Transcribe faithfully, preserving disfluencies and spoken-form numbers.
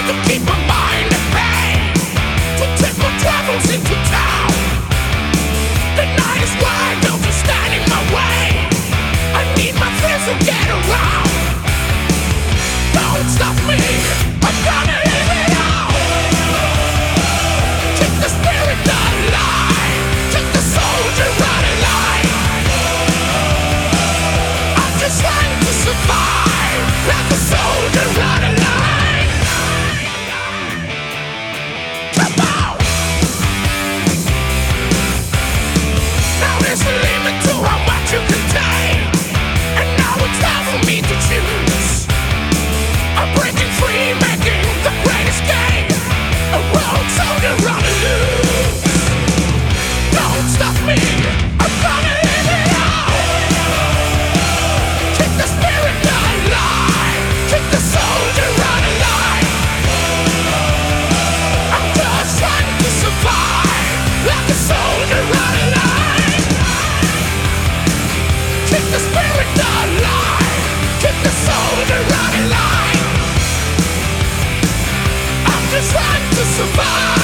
to keep my mind at bay, to take my troubles into town. The night is wide, don't you stand in my way. I need my friends to get around. Don't stop me, I'm gonna leave it out. Keep the spirit alive, keep the soldier right alive. I'm just trying to survive, like a soldier right alive. Come on. Now there's a limit to how much you can take, and now it's time for me to choose. I'm breaking free, making the great escape. A road soldier on the loose. Don't stop me, I'm gonna live it out. Keep the spirit alive, keep the soldier on alive. I'm just trying to survive, like a soldier on alive. Keep the spirit alive, keep the soldier on alive. I'm just trying to survive.